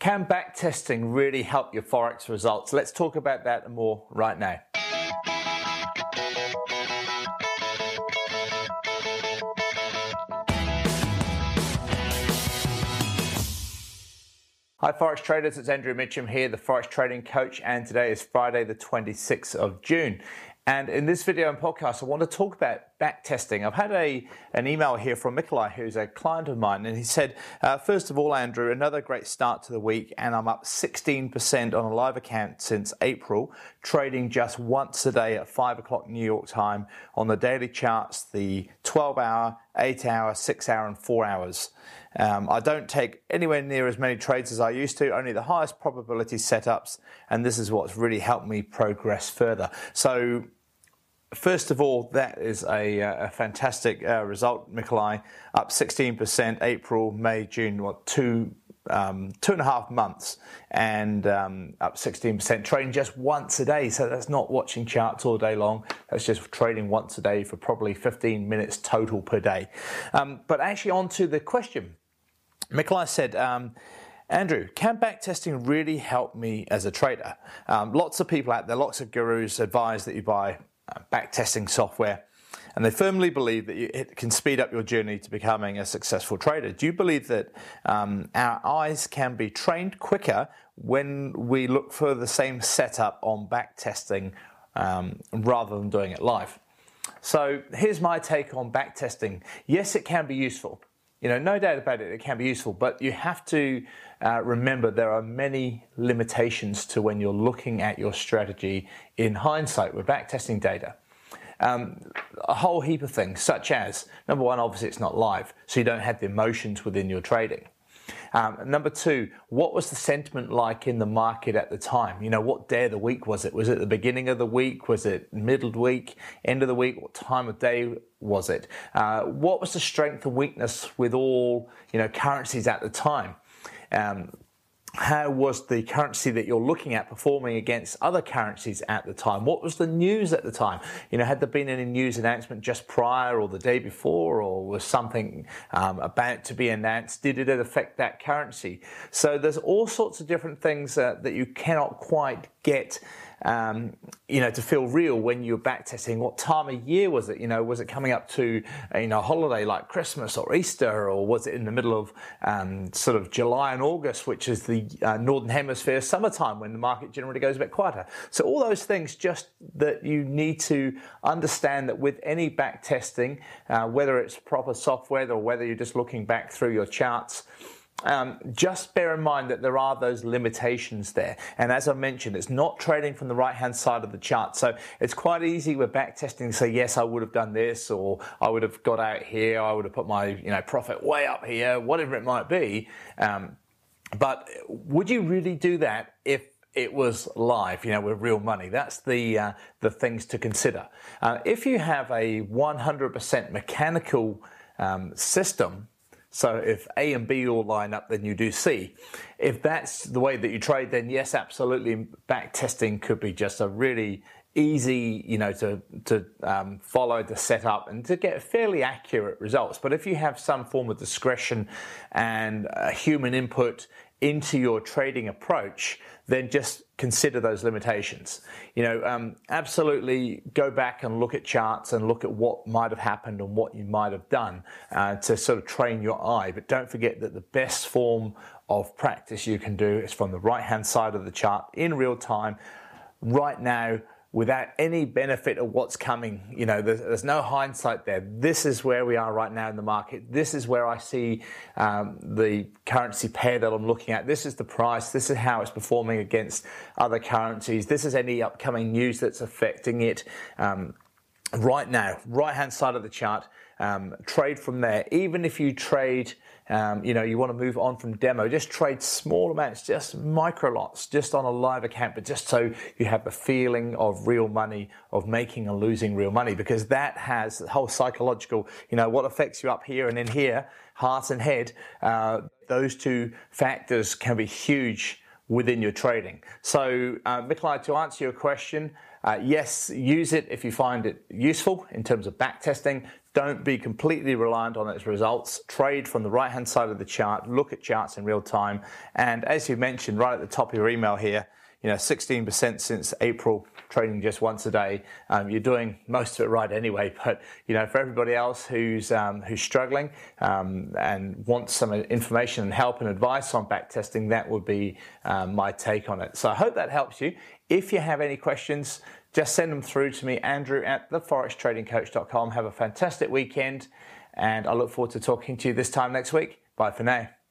Can backtesting really help your Forex results? Let's talk about that and more right now. Hi Forex traders, it's Andrew Mitchum here, the Forex Trading Coach, and today is Friday the 26th of June. And in this video and podcast, I want to talk about backtesting. I've had an email here from Nikolai, who's a client of mine, and he said, first of all, Andrew, another great start to the week, and I'm up 16% on a live account since April, trading just once a day at 5 o'clock New York time on the daily charts, the 12-hour, 8-hour, 6-hour, and 4 hours. I don't take anywhere near as many trades as I used to, only the highest probability setups, and this is what's really helped me progress further. So, first of all, that is a fantastic result, Nikolai. Up 16%, April, May, June, two and a half months, and up 16%, trading just once a day. So that's not watching charts all day long. That's just trading once a day for probably 15 minutes total per day. But actually, on to the question. Nikolai said, Andrew, can backtesting really help me as a trader? Lots of people out there, lots of gurus advise that you buy backtesting software, and they firmly believe that it can speed up your journey to becoming a successful trader. Do you believe that our eyes can be trained quicker when we look for the same setup on backtesting rather than doing it live? So here's my take on backtesting. Yes, it can be useful. No doubt about it, it can be useful, but you have to remember there are many limitations to when you're looking at your strategy in hindsight with backtesting data. A whole heap of things, such as, number one, obviously it's not live, so you don't have the emotions within your trading. Number two, what was the sentiment like in the market at the time? What day of the week was it? Was it the beginning of the week? Was it middle of the week, end of the week? What time of day was it? What was the strength and weakness with all, currencies at the time? How was the currency that you're looking at performing against other currencies at the time? What was the news at the time? Had there been any news announcement just prior or the day before, or was something about to be announced? Did it affect that currency? So there's all sorts of different things that you cannot quite get to feel real when you're backtesting. What time of year was it? Was it coming up to a holiday like Christmas or Easter, or was it in the middle of sort of July and August, which is the Northern Hemisphere summertime when the market generally goes a bit quieter? So all those things just that you need to understand that with any backtesting, whether it's proper software or whether you're just looking back through your charts, just bear in mind that there are those limitations there. And as I mentioned, it's not trading from the right-hand side of the chart. So it's quite easy with backtesting to say, yes, I would have done this, or I would have got out here, I would have put my profit way up here, whatever it might be. But would you really do that if it was live, with real money? That's the things to consider. If you have a 100% mechanical system, so if A and B all line up, then you do C. If that's the way that you trade, then yes, absolutely, backtesting could be just a really easy, to follow the setup and to get fairly accurate results. But if you have some form of discretion and human input into your trading approach, then just consider those limitations. Absolutely go back and look at charts and look at what might have happened and what you might have done to sort of train your eye. But don't forget that the best form of practice you can do is from the right-hand side of the chart in real time, right now, without any benefit of what's coming. There's no hindsight there. This is where we are right now in the market. This is where I see the currency pair that I'm looking at. This is the price. This is how it's performing against other currencies. This is any upcoming news that's affecting it. Right now, right-hand side of the chart, trade from there. Even if you trade, you want to move on from demo, just trade small amounts, just micro lots, just on a live account, but just so you have the feeling of real money, of making and losing real money, because that has the whole psychological, what affects you up here and in here, heart and head, those two factors can be huge within your trading. So, Nikolai, to answer your question, Yes, use it if you find it useful in terms of back testing. Don't be completely reliant on its results. Trade from the right-hand side of the chart. Look at charts in real time. And as you mentioned right at the top of your email here, 16% since April, trading just once a day. You're doing most of it right anyway. But for everybody else who's struggling and wants some information and help and advice on back testing, that would be my take on it. So I hope that helps you. If you have any questions, just send them through to me, Andrew@theforextradingcoach.com. Have a fantastic weekend, and I look forward to talking to you this time next week. Bye for now.